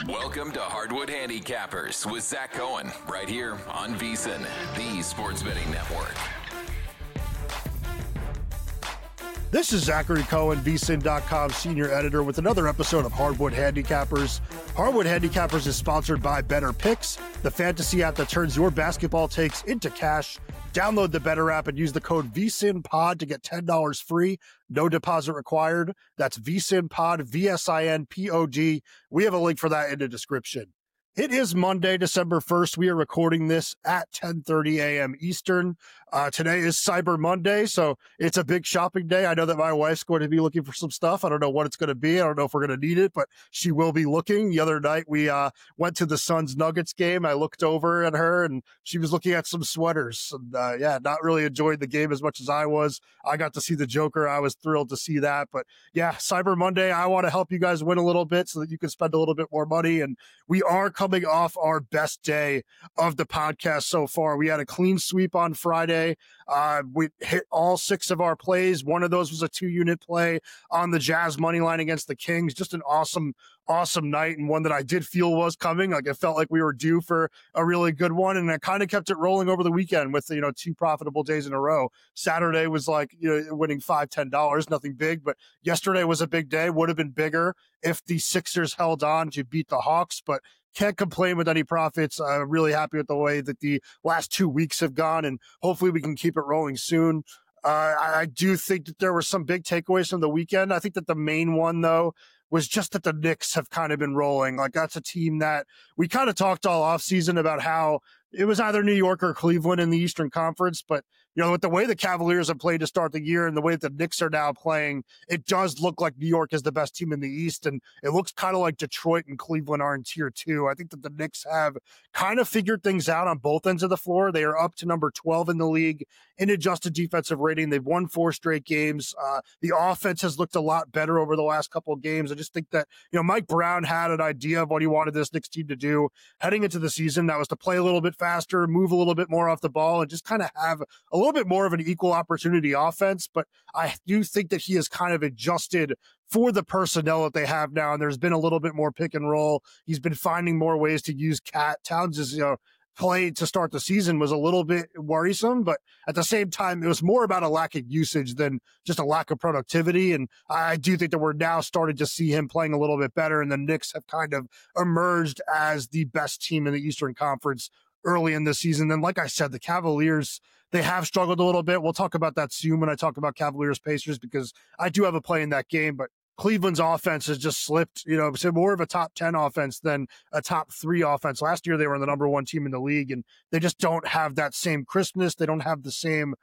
Welcome to Hardwood Handicappers with Zach Cohen, right here on VSiN, the Sports Betting Network. This is Zachary Cohen, VSiN.com senior editor, with another episode of Hardwood Handicappers. Hardwood Handicappers is sponsored by Better Picks, the fantasy app that turns your basketball takes into cash. Download the Better app and use the code VSiNPod to get $10 free. No deposit required. That's VSiNPod, VSINPOD. We have a link for that in the description. It is Monday, December 1st. We are recording this at 10:30 a.m. Eastern. Today is Cyber Monday, so it's a big shopping day. I know that my wife's going to be looking for some stuff. I don't know what it's going to be. I don't know if we're going to need it, but she will be looking. The other night, we went to the Suns-Nuggets game. I looked over at her, and she was looking at some sweaters. And, not really enjoyed the game as much as I was. I got to see the Joker. I was thrilled to see that. But, yeah, Cyber Monday, I want to help you guys win a little bit so that you can spend a little bit more money. And we are coming off our best day of the podcast so far. We had a clean sweep on Friday. We hit all 6 of our plays. One of those was a 2-unit play on the Jazz money line against the Kings. Just an awesome night, and one that I did feel was coming. Like, it felt like we were due for a really good one, and I kind of kept it rolling over the weekend with, 2 profitable days in a row. Saturday was like, winning $5, $10, nothing big, but yesterday was a big day. Would have been bigger if the Sixers held on to beat the Hawks, but can't complain with any profits. Really happy with the way that the last 2 weeks have gone, and hopefully we can keep it rolling soon. I do think that there were some big takeaways from the weekend. I think that the main one, though, was just that the Knicks have kind of been rolling. Like, that's a team that we kind of talked all offseason about how it was either New York or Cleveland in the Eastern Conference, but with the way the Cavaliers have played to start the year and the way that the Knicks are now playing, it does look like New York is the best team in the East, and it looks kind of like Detroit and Cleveland are in tier 2. I think that the Knicks have kind of figured things out on both ends of the floor. They are up to number 12 in the league in adjusted defensive rating. They've won 4 straight games. The offense has looked a lot better over the last couple of games. I just think that, Mike Brown had an idea of what he wanted this Knicks team to do heading into the season. That was to play a little bit faster, move a little bit more off the ball, and just kind of have a little bit more of an equal opportunity offense. But I do think that he has kind of adjusted for the personnel that they have now, and there's been a little bit more pick and roll. He's been finding more ways to use Cat. Towns' play to start the season was a little bit worrisome, but at the same time, it was more about a lack of usage than just a lack of productivity. And I do think that we're now starting to see him playing a little bit better, and the Knicks have kind of emerged as the best team in the Eastern Conference early in the season. And like I said, the Cavaliers, they have struggled a little bit. We'll talk about that soon when I talk about Cavaliers Pacers, because I do have a play in that game, but Cleveland's offense has just slipped, so more of a top 10 offense than a top 3 offense. Last year, they were the number 1 team in the league, and they just don't have that same crispness. They don't have the same,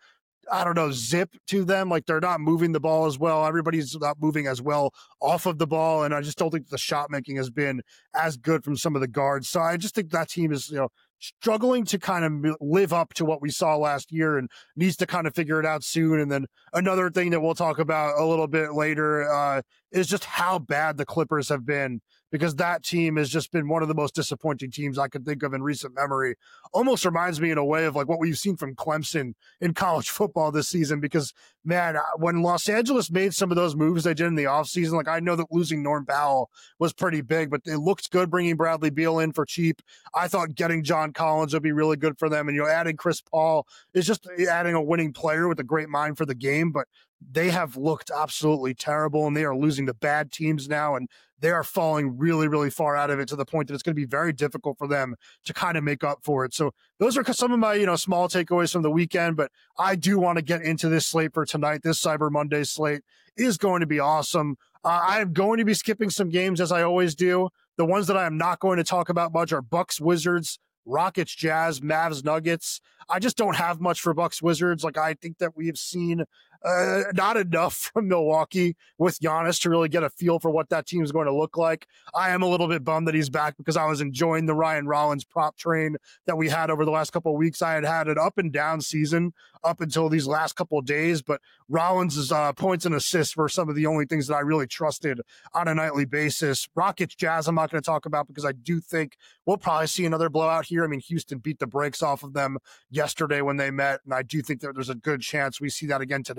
zip to them. Like, they're not moving the ball as well. Everybody's not moving as well off of the ball. And I just don't think the shot making has been as good from some of the guards. So I just think that team is, struggling to kind of live up to what we saw last year and needs to kind of figure it out soon. And then another thing that we'll talk about a little bit later is just how bad the Clippers have been, because that team has just been one of the most disappointing teams I could think of in recent memory. Almost reminds me in a way of like what we've seen from Clemson in college football this season, because, man, when Los Angeles made some of those moves they did in the offseason, like, I know that losing Norm Powell was pretty big, but it looked good bringing Bradley Beal in for cheap. I thought getting John Collins would be really good for them. And, adding Chris Paul is just adding a winning player with a great mind for the game, but they have looked absolutely terrible, and they are losing to bad teams now, and they are falling really, really far out of it, to the point that it's going to be very difficult for them to kind of make up for it. So those are some of my, small takeaways from the weekend, but I do want to get into this slate for tonight. This Cyber Monday slate is going to be awesome. I am going to be skipping some games, as I always do. The ones that I am not going to talk about much are Bucks Wizards, Rockets Jazz, Mavs Nuggets. I just don't have much for Bucks Wizards. Like, I think that we have seen not enough from Milwaukee with Giannis to really get a feel for what that team is going to look like. I am a little bit bummed that he's back, because I was enjoying the Ryan Rollins prop train that we had over the last couple of weeks. I had an up and down season up until these last couple of days, but Rollins' points and assists were some of the only things that I really trusted on a nightly basis. Rockets Jazz, I'm not going to talk about, because I do think we'll probably see another blowout here. I mean, Houston beat the brakes off of them yesterday when they met, and I do think that there's a good chance we see that again today.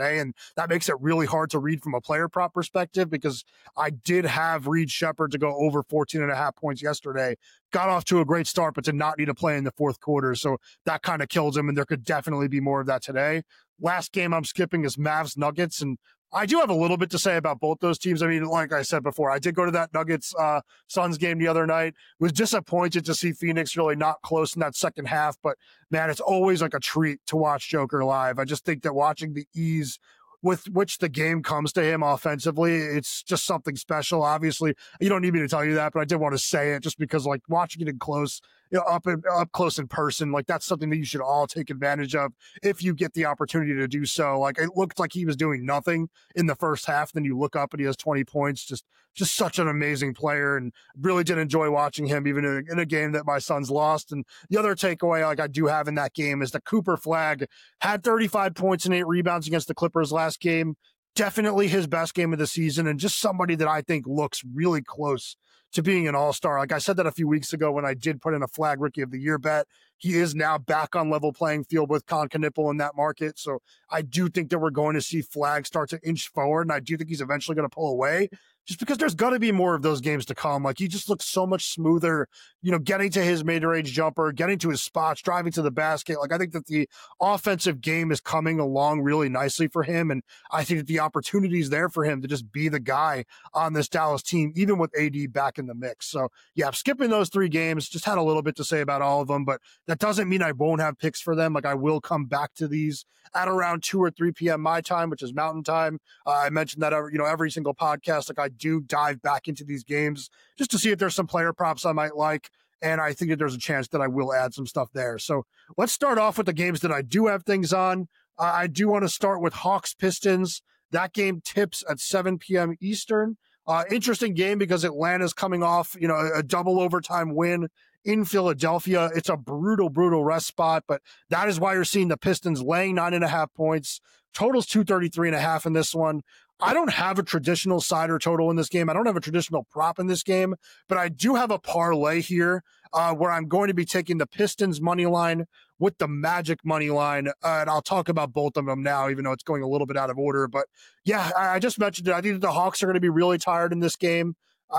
way. And that makes it really hard to read from a player prop perspective, because I did have Reed Shepherd to go over 14.5 points yesterday. Got off to a great start, but did not need to play in the fourth quarter. So that kind of kills him, and there could definitely be more of that today. Last game I'm skipping is Mavs Nuggets, and I do have a little bit to say about both those teams. I mean, like I said before, I did go to that Nuggets Suns game the other night. Was disappointed to see Phoenix really not close in that second half, but man, it's always like a treat to watch Joker live. I just think that watching the ease with which the game comes to him offensively, it's just something special. Obviously, you don't need me to tell you that, but I did want to say it just because, like, watching it in close, up close in person, like, that's something that you should all take advantage of if you get the opportunity to do so. Like, it looked like he was doing nothing in the first half. Then you look up and he has 20 points. Just such an amazing player, and really did enjoy watching him even in a game that my Suns lost. And the other takeaway, like, I do have in that game is that Cooper Flagg had 35 points and 8 rebounds against the Clippers last game. Definitely his best game of the season, and just somebody that I think looks really close to being an all-star. Like I said that a few weeks ago when I did put in a Flagg Rookie of the Year bet. He is now back on level playing field with Con Knipple in that market. So I do think that we're going to see Flagg start to inch forward, and I do think he's eventually going to pull away, just because there's got to be more of those games to come. Like, he just looks so much smoother, getting to his mid-range jumper, getting to his spots, driving to the basket. Like, I think that the offensive game is coming along really nicely for him, and I think that the opportunity is there for him to just be the guy on this Dallas team, even with AD back in the mix. So, yeah, I'm skipping those 3 games. Just had a little bit to say about all of them, but that doesn't mean I won't have picks for them. Like, I will come back to these at around 2 or 3 p.m. my time, which is Mountain Time. I mentioned that every single podcast. Like, I do dive back into these games just to see if there's some player props I might like, and I think that there's a chance that I will add some stuff there. So let's start off with the games that I do have things on. I do want to start with Hawks Pistons. That game tips at 7 p.m. Eastern. Interesting game because Atlanta's coming off, a double overtime win in Philadelphia. It's a brutal rest spot, but that is why you're seeing the Pistons laying 9.5 points. Total's 233.5 in this one. I don't have a traditional side or total in this game. I don't have a traditional prop in this game, but I do have a parlay here where I'm going to be taking the Pistons money line with the Magic money line. And I'll talk about both of them now, even though it's going a little bit out of order. But yeah, I just mentioned it. I think that the Hawks are going to be really tired in this game.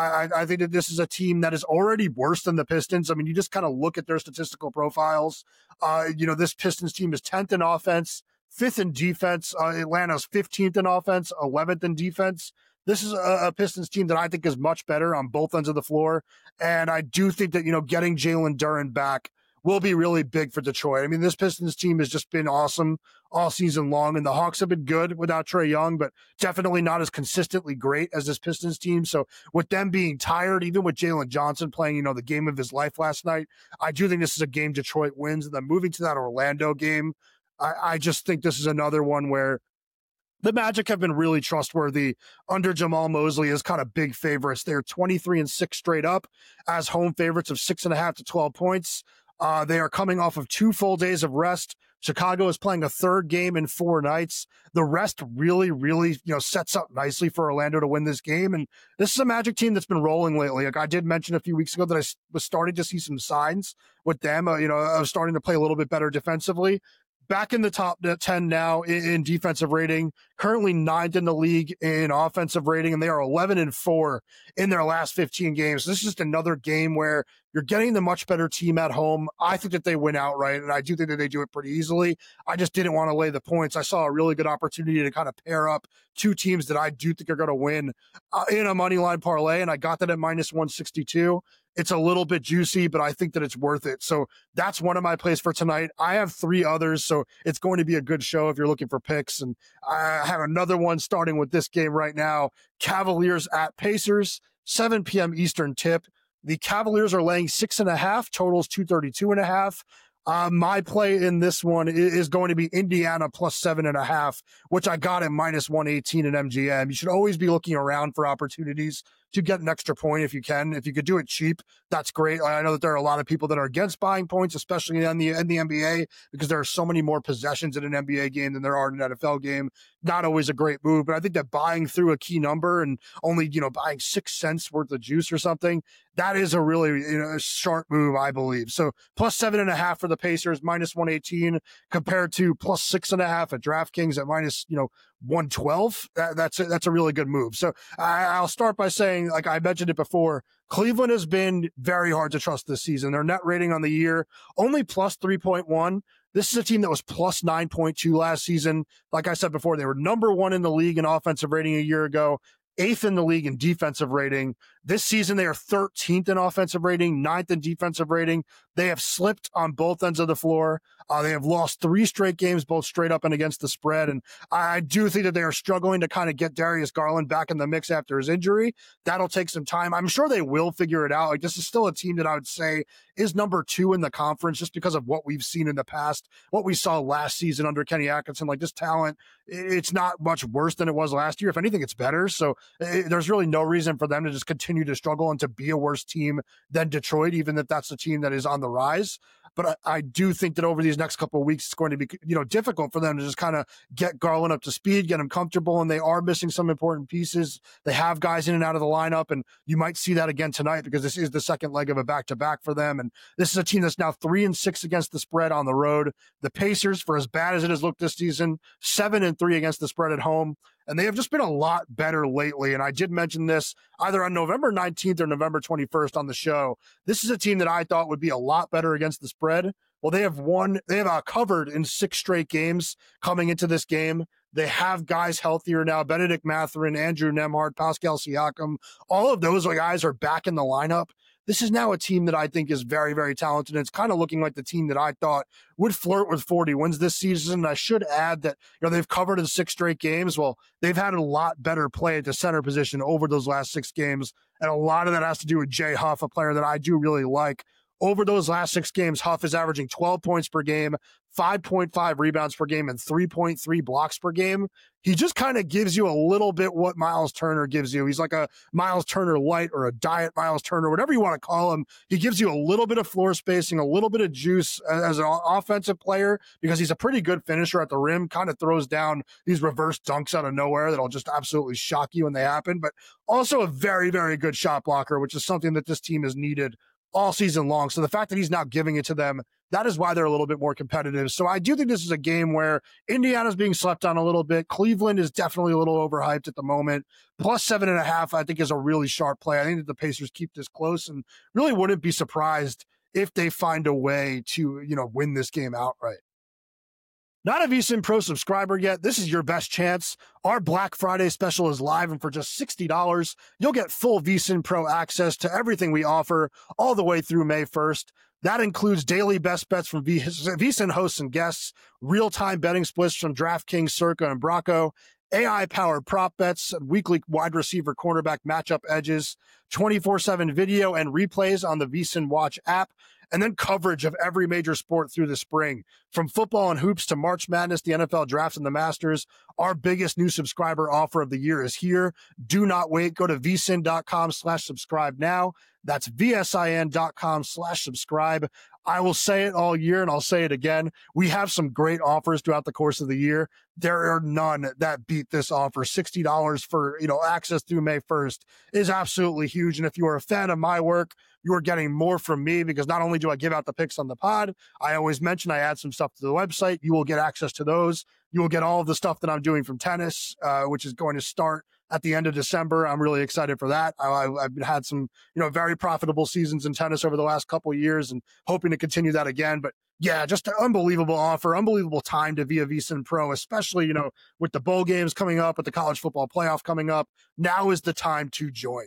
I think that this is a team that is already worse than the Pistons. I mean, you just kind of look at their statistical profiles. This Pistons team is 10th in offense, 5th in defense. Atlanta's 15th in offense, 11th in defense. This is a Pistons team that I think is much better on both ends of the floor. And I do think that, getting Jalen Duren back will be really big for Detroit. I mean, this Pistons team has just been awesome all season long, and the Hawks have been good without Trae Young, but definitely not as consistently great as this Pistons team. So with them being tired, even with Jalen Johnson playing, the game of his life last night, I do think this is a game Detroit wins. And then moving to that Orlando game, I just think this is another one where the Magic have been really trustworthy under Jamal Mosley as kind of big favorites. They're 23-6 straight up as home favorites of 6.5 to 12 points. They are coming off of 2 full days of rest. Chicago is playing a 3rd game in 4 nights. The rest really, sets up nicely for Orlando to win this game. And this is a Magic team that's been rolling lately. Like I did mention a few weeks ago that I was starting to see some signs with them, of starting to play a little bit better defensively. Back in the top 10 now in defensive rating, currently 9th in the league in offensive rating, and they are 11-4 in their last 15 games. This is just another game where you're getting the much better team at home. I think that they win outright, and I do think that they do it pretty easily. I just didn't want to lay the points. I saw a really good opportunity to kind of pair up 2 teams that I do think are going to win in a money line parlay, and I got that at -162. It's a little bit juicy, but I think that it's worth it. So that's one of my plays for tonight. I have 3 others, so it's going to be a good show if you're looking for picks. And I have another one starting with this game right now. Cavaliers at Pacers, 7 p.m. Eastern tip. The Cavaliers are laying 6.5, totals 232.5. My play in this one is going to be Indiana plus 7.5, which I got at -118 at MGM. You should always be looking around for opportunities to get an extra point if you can. If you could do it cheap, that's great. I know that there are a lot of people that are against buying points, especially in the NBA, because there are so many more possessions in an NBA game than there are in an NFL game. Not always a great move, but I think that buying through a key number and only, buying 6 cents worth of juice or something, that is a really sharp move, I believe. So plus 7.5 for the Pacers, -118 compared to plus 6.5 at DraftKings at 112. That's a really good move. So I'll start by saying, like I mentioned it before, Cleveland has been very hard to trust this season. Their net rating on the year, only plus 3.1. This is a team that was plus 9.2 last season. Like I said before, they were number 1 in the league in offensive rating a year ago, 8th in the league in defensive rating. This season, they are 13th in offensive rating, 9th in defensive rating. They have slipped on both ends of the floor. They have lost 3 straight games, both straight up and against the spread. And I do think that they are struggling to kind of get Darius Garland back in the mix after his injury. That'll take some time. I'm sure they will figure it out. Like, this is still a team that I would say is number 2 in the conference just because of what we've seen in the past, what we saw last season under Kenny Atkinson. Like, this talent, it's not much worse than it was last year. If anything, it's better. So there's really no reason for them to just continue to struggle and to be a worse team than Detroit, even if that's the team that is on the rise. But I do think that over these next couple of weeks, it's going to be, difficult for them to just kind of get Garland up to speed, get him comfortable, and they are missing some important pieces. They have guys in and out of the lineup, and you might see that again tonight because this is the second leg of a back-to-back for them. And this is a team that's now 3-6 against the spread on the road. The Pacers, for as bad as it has looked this season, 7-3 against the spread at home. And they have just been a lot better lately. And I did mention this either on November 19th or November 21st on the show. This is a team that I thought would be a lot better against the spread. Well, they have covered in 6 straight games coming into this game. They have guys healthier now. Benedict Mathurin, Andrew Nembhard, Pascal Siakam, all of those guys are back in the lineup. This is now a team that I think is very, very talented. And it's kind of looking like the team that I thought would flirt with 40 wins this season. I should add that, they've covered in 6 straight games. Well, they've had a lot better play at the center position over those last 6 games. And a lot of that has to do with Jay Huff, a player that I do really like. Over those last 6 games, Huff is averaging 12 points per game, 5.5 rebounds per game, and 3.3 blocks per game. He just kind of gives you a little bit what Miles Turner gives you. He's like a Miles Turner light or a diet Miles Turner, whatever you want to call him. He gives you a little bit of floor spacing, a little bit of juice as an offensive player because he's a pretty good finisher at the rim, kind of throws down these reverse dunks out of nowhere that'll just absolutely shock you when they happen, but also a very, very good shot blocker, which is something that this team has needed all season long. So the fact that he's now giving it to them, that is why they're a little bit more competitive. So I do think this is a game where Indiana's being slept on a little bit. Cleveland is definitely a little overhyped at the moment. Plus 7.5, I think, is a really sharp play. I think that the Pacers keep this close and really wouldn't be surprised if they find a way to, win this game outright. Not a VSiN Pro subscriber yet? This is your best chance. Our Black Friday special is live, and for just $60, you'll get full VSiN Pro access to everything we offer all the way through May 1st. That includes daily best bets from VSiN hosts and guests, real-time betting splits from DraftKings, Circa, and Bracco, AI-powered prop bets, weekly wide receiver cornerback matchup edges, 24/7 video and replays on the VSiN Watch app, and then coverage of every major sport through the spring. From football and hoops to March Madness, the NFL Draft, and the Masters, our biggest new subscriber offer of the year is here. Do not wait. Go to vsin.com/subscribe now. That's vsin.com/subscribe. I will say it all year, and I'll say it again. We have some great offers throughout the course of the year. There are none that beat this offer. $60 for, access through May 1st is absolutely huge. And if you are a fan of my work, you are getting more from me because not only do I give out the picks on the pod, I always mention I add some stuff to the website. You will get access to those. You will get all of the stuff that I'm doing from tennis, which is going to start at the end of December. I'm really excited for that. I've had some, very profitable seasons in tennis over the last couple of years and hoping to continue that again. But yeah, just an unbelievable offer, unbelievable time to be a VSiN Pro, especially, with the bowl games coming up, with the college football playoff coming up. Now is the time to join.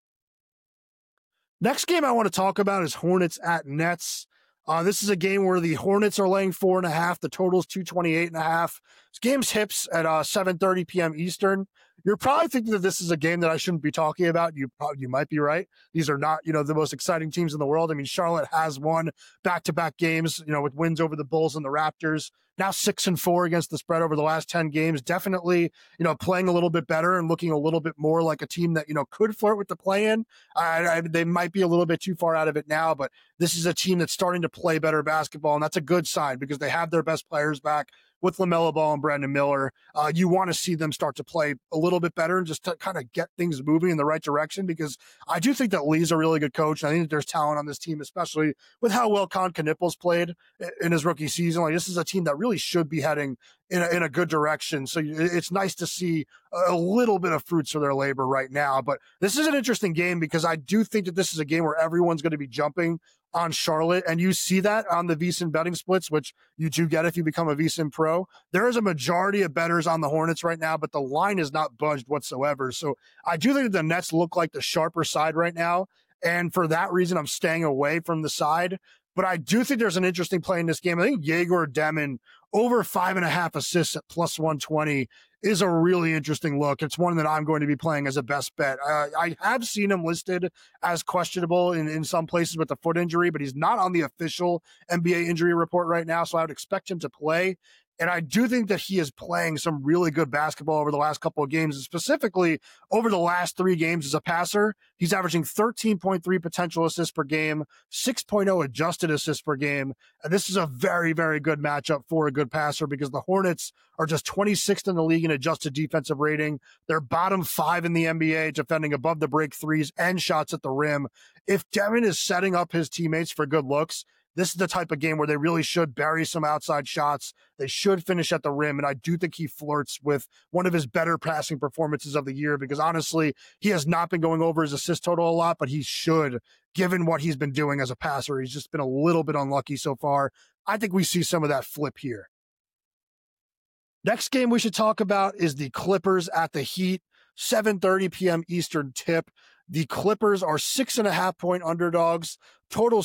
Next game I want to talk about is Hornets at Nets. This is a game where the Hornets are laying 4.5. The total is 228.5. This game's hips at 7:30 p.m. Eastern. You're probably thinking that this is a game that I shouldn't be talking about. You might be right. These are not, the most exciting teams in the world. I mean, Charlotte has won back-to-back games, with wins over the Bulls and the Raptors. Now 6-4 against the spread over the last 10 games. Definitely, playing a little bit better and looking a little bit more like a team that, could flirt with the play-in. They might be a little bit too far out of it now, but this is a team that's starting to play better basketball, and that's a good sign because they have their best players back with LaMelo Ball and Brandon Miller. You want to see them start to play a little bit better and just to kind of get things moving in the right direction because I do think that Lee's a really good coach. I think that there's talent on this team, especially with how well Con Knippel's played in his rookie season. Like, this is a team that really should be heading in a good direction. So it's nice to see a little bit of fruits of their labor right now. But this is an interesting game because I do think that this is a game where everyone's going to be jumping on Charlotte. And you see that on the VSiN betting splits, which you do get if you become a VSiN pro. There is a majority of bettors on the Hornets right now, but the line is not budged whatsoever. So I do think that the Nets look like the sharper side right now. And for that reason, I'm staying away from the side. But I do think there's an interesting play in this game. I think Yegor Demon over 5.5 assists at plus 120 is a really interesting look. It's one that I'm going to be playing as a best bet. I have seen him listed as questionable in some places with a foot injury, but he's not on the official NBA injury report right now, so I would expect him to play. And I do think that he is playing some really good basketball over the last couple of games, and specifically over the last 3 games as a passer. He's averaging 13.3 potential assists per game, 6.0 adjusted assists per game. And this is a very, very good matchup for a good passer because the Hornets are just 26th in the league in adjusted defensive rating. They're bottom 5 in the NBA, defending above the break threes and shots at the rim. If Devin is setting up his teammates for good looks, this is the type of game where they really should bury some outside shots. They should finish at the rim. And I do think he flirts with one of his better passing performances of the year because honestly, he has not been going over his assist total a lot, but he should, given what he's been doing as a passer. He's just been a little bit unlucky so far. I think we see some of that flip here. Next game we should talk about is the Clippers at the Heat, 7:30 p.m. Eastern tip. The Clippers are 6.5 point underdogs. Totals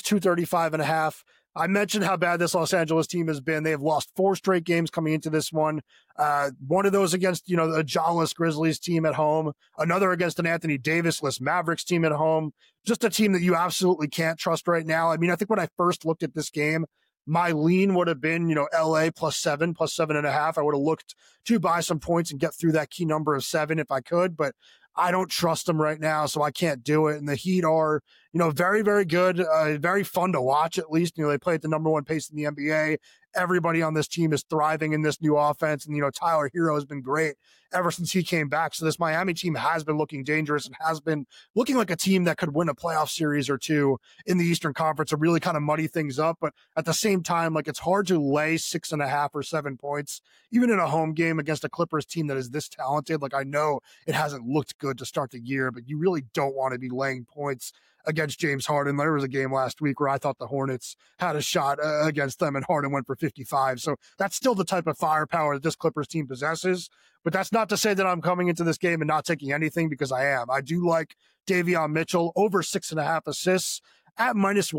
235.5. I mentioned how bad this Los Angeles team has been. They have lost 4 straight games coming into this one. One of those against, a jawless Grizzlies team at home. Another against an Anthony Davis-less Mavericks team at home. Just a team that you absolutely can't trust right now. I mean, I think when I first looked at this game, my lean would have been, LA +7, +7.5. I would have looked to buy some points and get through that key number of 7 if I could, but I don't trust them right now, so I can't do it. And the Heat are, very, very good, very fun to watch at least. They play at the number 1 pace in the NBA. Everybody on this team is thriving in this new offense. And, Tyler Hero has been great ever since he came back. So this Miami team has been looking dangerous and has been looking like a team that could win a playoff series or 2 in the Eastern Conference to really kind of muddy things up. But at the same time, it's hard to lay 6.5 or 7 points, even in a home game against a Clippers team that is this talented. I know it hasn't looked good to start the year, but you really don't want to be laying points against James Harden. There was a game last week where I thought the Hornets had a shot against them and Harden went for 55. So that's still the type of firepower that this Clippers team possesses. But that's not to say that I'm coming into this game and not taking anything, because I am. I do like Davion Mitchell over 6.5 assists at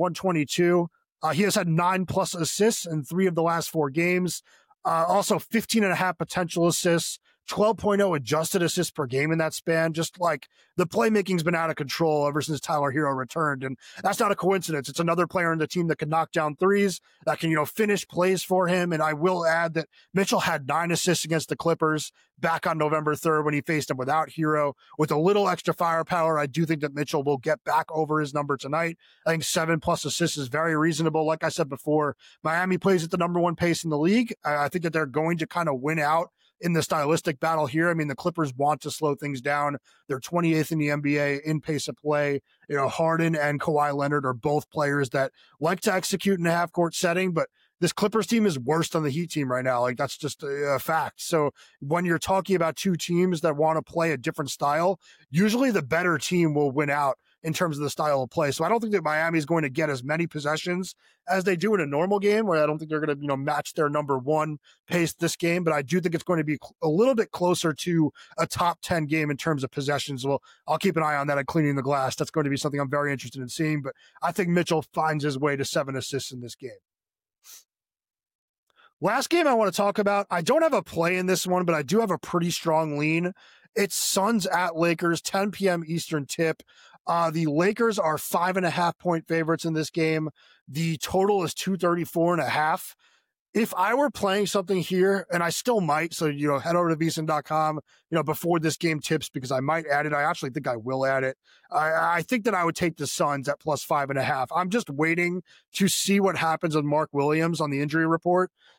-122. He has had 9+ assists in 3 of the last 4 games. Also 15.5 potential assists, 12.0 adjusted assists per game in that span. Just the playmaking's been out of control ever since Tyler Hero returned. And that's not a coincidence. It's another player in the team that can knock down threes, that can, finish plays for him. And I will add that Mitchell had 9 assists against the Clippers back on November 3rd when he faced them without Hero. With a little extra firepower, I do think that Mitchell will get back over his number tonight. I think 7+ assists is very reasonable. Like I said before, Miami plays at the number 1 pace in the league. I think that they're going to kind of win out in the stylistic battle here. I mean, the Clippers want to slow things down. They're 28th in the NBA in pace of play. Harden and Kawhi Leonard are both players that like to execute in a half-court setting, but this Clippers team is worse than the Heat team right now. That's just a fact. So when you're talking about 2 teams that want to play a different style, usually the better team will win out in terms of the style of play. So I don't think that Miami is going to get as many possessions as they do in a normal game, where I don't think they're going to, match their number 1 pace this game. But I do think it's going to be a little bit closer to a top 10 game in terms of possessions. Well, I'll keep an eye on that at Cleaning the Glass. That's going to be something I'm very interested in seeing. But I think Mitchell finds his way to 7 assists in this game. Last game I want to talk about, I don't have a play in this one, but I do have a pretty strong lean. It's Suns at Lakers, 10 p.m. Eastern tip. The Lakers are 5.5 point favorites in this game. The total is 234.5. If I were playing something here, and I still might, so, head over to VSiN.com, before this game tips, because I might add it. I actually think I will add it. I think that I would take the Suns at +5.5. I'm just waiting to see what happens with Mark Williams on the injury report.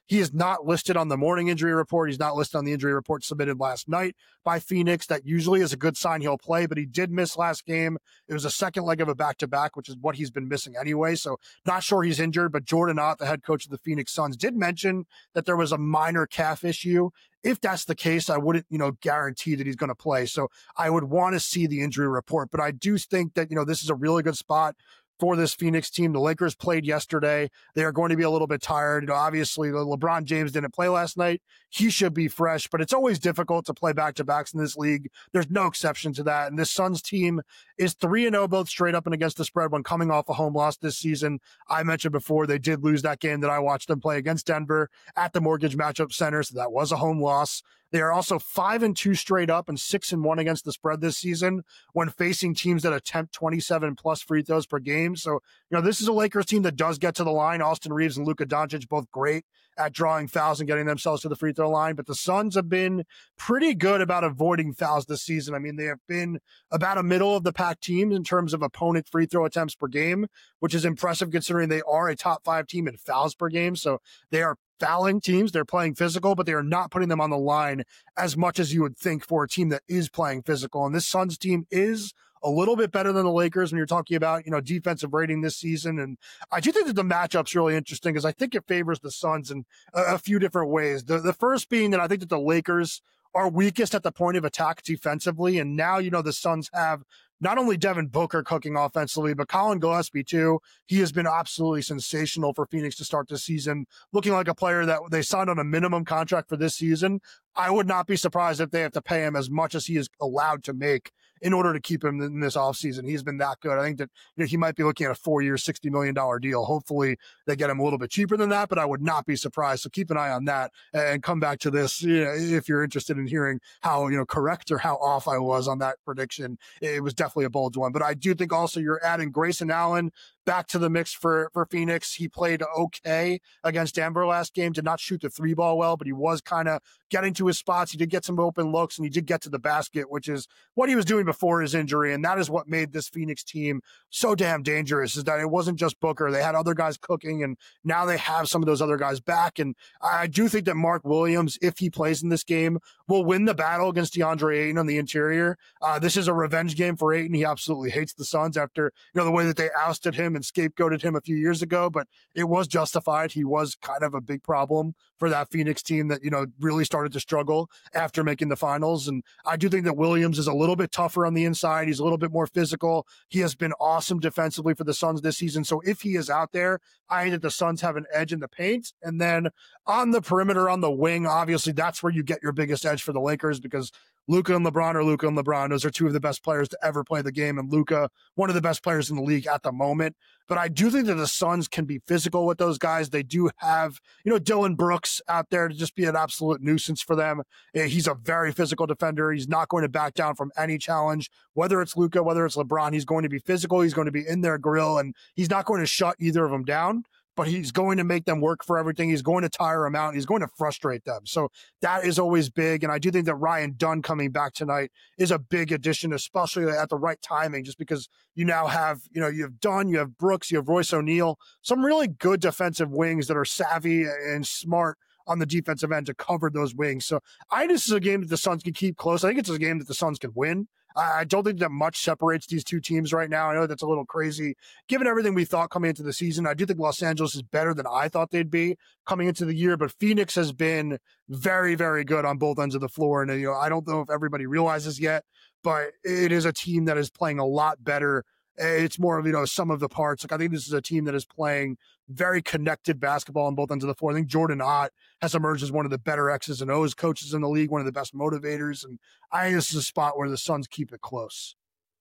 He is not listed on the morning injury report. He's not listed on the injury report submitted last night by Phoenix. That usually is a good sign he'll play, but he did miss last game. It was a second leg of a back-to-back, which is what he's been missing anyway. So not sure he's injured, but Jordan Ott, the head coach of the Phoenix Suns, did mention that there was a minor calf issue. If that's the case, I wouldn't, guarantee that he's going to play. So I would want to see the injury report, but I do think that, this is a really good spot for this Phoenix team. The Lakers played yesterday. They are going to be a little bit tired. Obviously, LeBron James didn't play last night. He should be fresh, but it's always difficult to play back-to-backs in this league. There's no exception to that. And this Suns team is 3-0 both straight up and against the spread when coming off a home loss this season. I mentioned before they did lose that game that I watched them play against Denver at the Mortgage Matchup Center, so that was a home loss. They are also 5-2 straight up and 6-1 against the spread this season when facing teams that attempt 27 plus free throws per game. So, this is a Lakers team that does get to the line. Austin Reeves and Luka Doncic both great at drawing fouls and getting themselves to the free throw line. But the Suns have been pretty good about avoiding fouls this season. I mean, they have been about a middle of the pack team in terms of opponent free throw attempts per game, which is impressive considering they are a top 5 team in fouls per game. So they are fouling teams. They're playing physical, but they are not putting them on the line as much as you would think for a team that is playing physical. And this Suns team is a little bit better than the Lakers when you're talking about, defensive rating this season. And I do think that the matchup's really interesting because I think it favors the Suns in a few different ways. The first being that I think that the Lakers are weakest at the point of attack defensively. And now, the Suns have not only Devin Booker cooking offensively, but Colin Gillespie too. He has been absolutely sensational for Phoenix to start this season, looking like a player that they signed on a minimum contract for this season. I would not be surprised if they have to pay him as much as he is allowed to make in order to keep him in this offseason. He's been that good. I think that he might be looking at a 4-year, $60 million deal. Hopefully they get him a little bit cheaper than that, but I would not be surprised. So keep an eye on that and come back to this if you're interested in hearing how correct or how off I was on that prediction. It was definitely a bold one. But I do think also you're adding Grayson Allen back to the mix for Phoenix. He played okay against Denver last game, did not shoot the 3-ball well, but he was kind of getting to his spots. He did get some open looks and he did get to the basket, which is what he was doing before his injury. And that is what made this Phoenix team so damn dangerous, is that it wasn't just Booker. They had other guys cooking, and now they have some of those other guys back. And I do think that Mark Williams, if he plays in this game, will win the battle against DeAndre Ayton on the interior. This is a revenge game for Ayton. He absolutely hates the Suns after, the way that they ousted him and scapegoated him a few years ago, but it was justified. He was kind of a big problem for that Phoenix team that, really started to struggle after making the finals. And I do think that Williams is a little bit tougher on the inside. He's a little bit more physical. He has been awesome defensively for the Suns this season. So if he is out there, I think that the Suns have an edge in the paint. And then on the perimeter, on the wing, obviously that's where you get your biggest edge for the Lakers, because Luka and LeBron are Luka and LeBron. Those are two of the best players to ever play the game. And Luka, one of the best players in the league at the moment. But I do think that the Suns can be physical with those guys. They do have, Dylan Brooks out there to just be an absolute nuisance for them. He's a very physical defender. He's not going to back down from any challenge, whether it's Luka, whether it's LeBron. He's going to be physical. He's going to be in their grill, and he's not going to shut either of them down, but he's going to make them work for everything. He's going to tire them out. He's going to frustrate them. So that is always big. And I do think that Ryan Dunn coming back tonight is a big addition, especially at the right timing, just because you now have, you have Dunn, you have Brooks, you have Royce O'Neal, some really good defensive wings that are savvy and smart on the defensive end to cover those wings. So I think this is a game that the Suns can keep close. I think it's a game that the Suns can win. I don't think that much separates these two teams right now. I know that's a little crazy given everything we thought coming into the season. I do think Los Angeles is better than I thought they'd be coming into the year, but Phoenix has been very, very good on both ends of the floor. And, I don't know if everybody realizes yet, but it is a team that is playing a lot better. It's more of, some of the parts. Like, I think this is a team that is playing very connected basketball on both ends of the floor. I think Jordan Ott has emerged as one of the better X's and O's coaches in the league, one of the best motivators. And I think this is a spot where the Suns keep it close.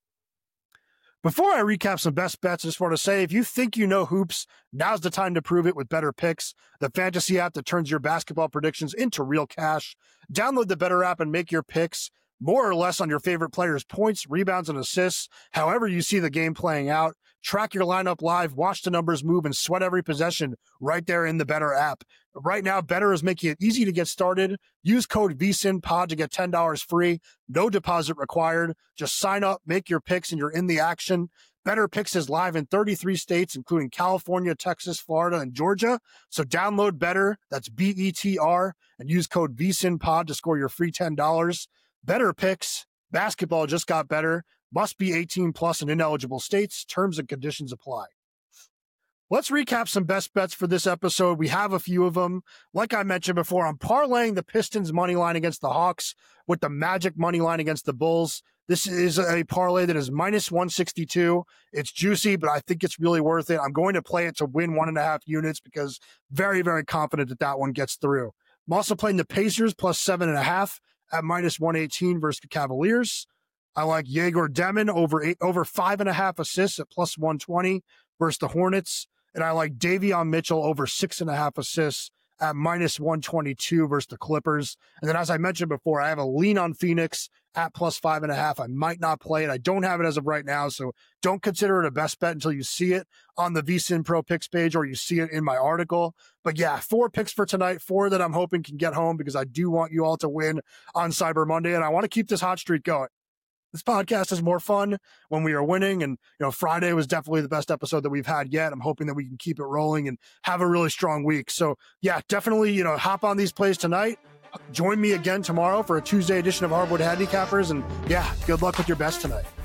Before I recap some best bets, I just want to say, if you think you know hoops, now's the time to prove it with Better Picks, the fantasy app that turns your basketball predictions into real cash. Download the Better app and make your picks more or less on your favorite players' points, rebounds, and assists, however you see the game playing out. Track your lineup live, watch the numbers move, and sweat every possession right there in the Better app. Right now, Better is making it easy to get started. Use code VSINPOD to get $10 free. No deposit required. Just sign up, make your picks, and you're in the action. Better Picks is live in 33 states, including California, Texas, Florida, and Georgia. So download Better, that's BETR, and use code VSINPOD to score your free $10. Better Picks, basketball just got better. Must be 18 plus in ineligible states. Terms and conditions apply. Let's recap some best bets for this episode. We have a few of them. Like I mentioned before, I'm parlaying the Pistons money line against the Hawks with the Magic money line against the Bulls. This is a parlay that is minus 162. It's juicy, but I think it's really worth it. I'm going to play it to win 1.5 units because very, very confident that that one gets through. I'm also playing the Pacers plus 7.5 at minus 118 versus the Cavaliers. I like Yegor Demon over 5.5 assists at plus 120 versus the Hornets. And I like Davion Mitchell over 6.5 assists at minus 122 versus the Clippers. And then, as I mentioned before, I have a lean on Phoenix at plus 5.5. I might not play it. I don't have it as of right now, so don't consider it a best bet until you see it on the VSiN Pro Picks page or you see it in my article. But yeah, 4 picks for tonight, 4 that I'm hoping can get home because I do want you all to win on Cyber Monday, and I want to keep this hot streak going. This podcast is more fun when we are winning. And, Friday was definitely the best episode that we've had yet. I'm hoping that we can keep it rolling and have a really strong week. So yeah, definitely, hop on these plays tonight. Join me again tomorrow for a Tuesday edition of Hardwood Handicappers. And yeah, good luck with your best tonight.